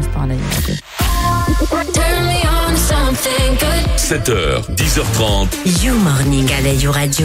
l'instant là. 7h, 10h30. You Morning à la You Radio.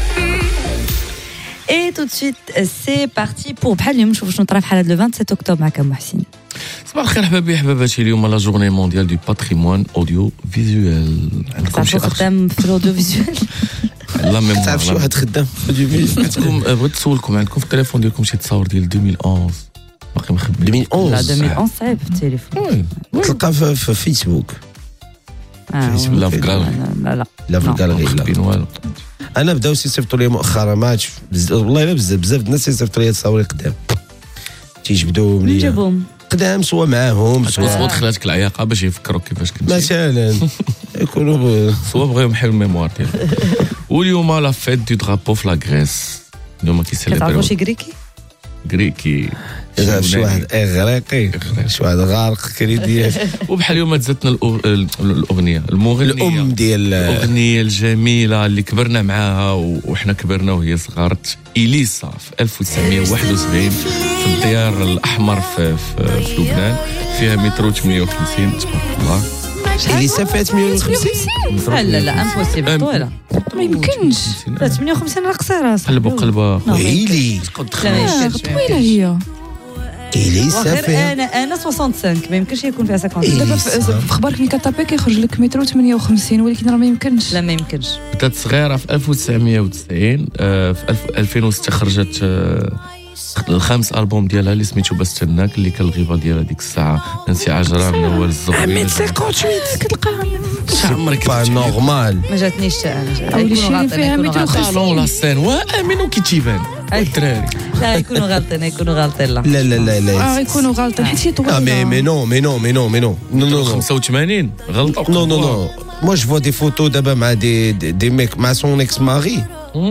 Et tout de suite, c'est parti pour بحال اليوم نشوفوا شنو طرا في حلقة le 27 octobre معكم محسن. صباح الخير حبايبي حباباتي. اليوم لا جورني مونديال دو باتريمون اوديو فيزوال. عندكم شي خدام في الاوديو فيزوال؟ لا ميم تعرف شي واحد خدام في الاوديو فيزوال؟ عندكم بغيت نسولكم، عندكم في التليفون ديالكم شي تصاور ديال 2011 باقي مخبي؟ 2011 لا 2011 صعيب في التليفون. تلقى في فيسبوك. لا في الكالوري. لا في الكالوري لا والو. انا بداو يصيفطوا لي مؤخرا ما عرفتش والله الا بزاف الناس يصيفطوا لي تصاوري قدام تيجبدوا منين جابوهم قدام سوا معاهم سوا دخلاتك العياقه باش يفكروا كيفاش كنت مثلا يكونوا سوا بغاو يمحيو الميموار ديالهم. واليوم لا فيت دو درابو في لا غريس. اليوم كيسيليبريو. كتعرفوا شي غريكي غريكي شي واحد اغريقي شي واحد غارق كريديال. وبحال اليوم تزادنا الاغنيه المغنيه الام ديال الاغنيه الجميله اللي كبرنا معاها وحنا كبرنا وهي صغارت. إليسا في 1971 في الديار الاحمر في لبنان، فيها مترو 58 تبارك الله. إليسا فات 150. لا امبوسيبل طويله ما يمكنش. 58 راه قصيره. قلبه ويلي طويله هي. إليسا فات انا 65 ما يمكنش يكون فيها 50. دابا في اخبارك ملي كطابي كيخرج لك مترو 58 ولكن راه ما يمكنش. لا ما يمكنش. بدات صغيره في 1990. في 2006 خرجت الخامس ألبوم ديالها اللي سميتو بستناك، اللي كان الغيبه ديالها ديك الساعه نانسي عجرة من اول الزغبيل. 58 كتلقاها عمرك با نورمال. ما جاتنيش حتى انا. أولي شي فيها مترو طالون لا سين وامين وكيتيبان الدراري. لا يكونوا غالطين لا يكونوا غالطين حيت هي طويله. مي نو 85 غلط. نو moi je vois des photos d'abord مع des mecs مع son ex mari.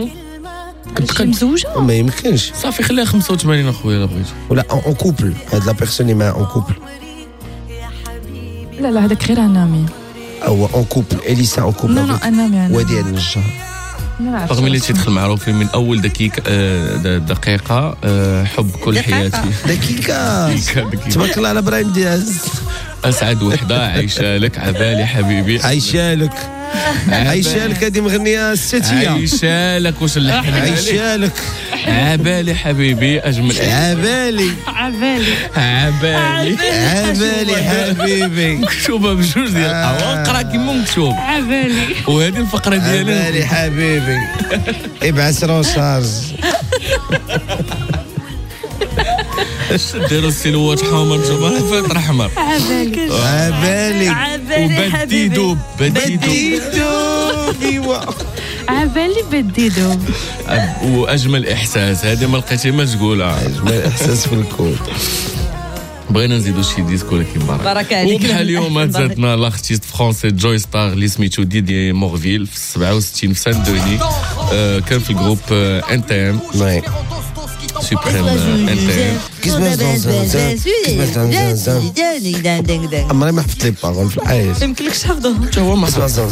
مزوجه ما يمكنش. صافي خليها 85 اخويا الا بغيتو. ولا اون كوبل هاد لا بيرسون مع اون كوبل. لا هذاك غير انامي. او اون كوبل إليسا اون كوبل. لا انامي ودي النجار. رغم اللي تيدخل معروفين من اول دقيقه حب كل حياتي. دقيقه تبارك الله على ابراهيم دياز. اسعد وحده عايشه لك عبالي حبيبي. عايشه لك هذه مغنيه الستيه. عايشه لك واش اللحن عايشه لك عبالي حبيبي اجمل عبالي حبيبي. مكتوبه بجوج ديال اقرا كيما مكتوب عبالي. وهذه الفقره ديالي عبالي حبيبي ابعث روشارج. ديروا السيلوات حمر جماعه الفطر احمر. عبالي وبديدو ايوا عبالي بديدو. واجمل احساس هذه ما لقيتي ما تقولها. اجمل احساس في الكون. بغينا نزيدو شي ديسكو لكن بارك عليك. وبحال اليوم زادنا لارتيست فرونسي جوي ستار اللي سميتو ديدي مورفيل في 67 في سان دوني. كان في الجروب انتام سوبريم انتام. عمري ما حفظت لي بارول في الحياة. ما يمكنلكش تحفظهم. حتى هو ما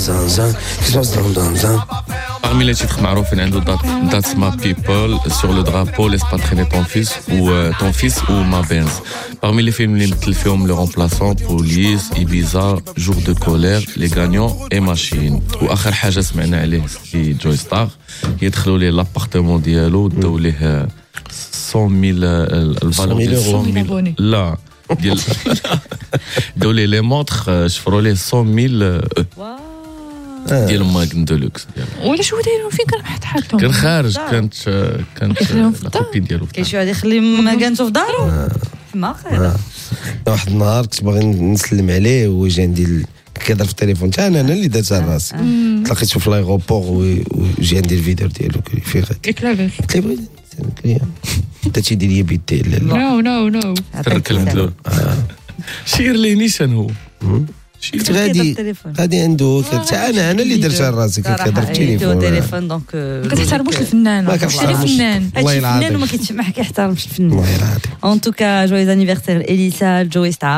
Parmi les titres معروفين عنده That's My People, Sur le drapeau, Laisse pas traîner ton fils ou Ma Benz. Parmi les films اللي مثل فيهم Le Remplaçant, Police, Ibiza, Jour de colère, Les Gagnants et Machine. واخر حاجه سمعنا عليه في جوي ستار يدخلوا ليه لابارتمون ديالو داو ليه 100,000 الفالور 100,000 لا ديال داو ليه لي مونتر شفروا ليه 100,000 ديال ماغن دولوكس ديالو. ولا شو دايرين فين كان حاطهم؟ كان خارج كانت الكوبي ديالو كاين شي واحد يخلي ماغانتو في دارو ما خير. واحد النهار كنت باغي نسلم عليه وجا عندي كيهضر في التليفون حتى انا اللي درت على راسي. تلاقيتو في لايغوبور وجا عندي الفيديو ديالو فين قلت له بغيت انت تيدير لي بيدي نو تركلت له شير لي نيشان هو غادي عنده حتى انا اللي درت على راسي كيهضر في التليفون. دونك ما كتحترموش الفنان. ما كتحترموش الفنان. والله العظيم ما كيحترمش الفنان. والله العظيم. En tout cas, joyeux anniversaire Elisa, Joey Star.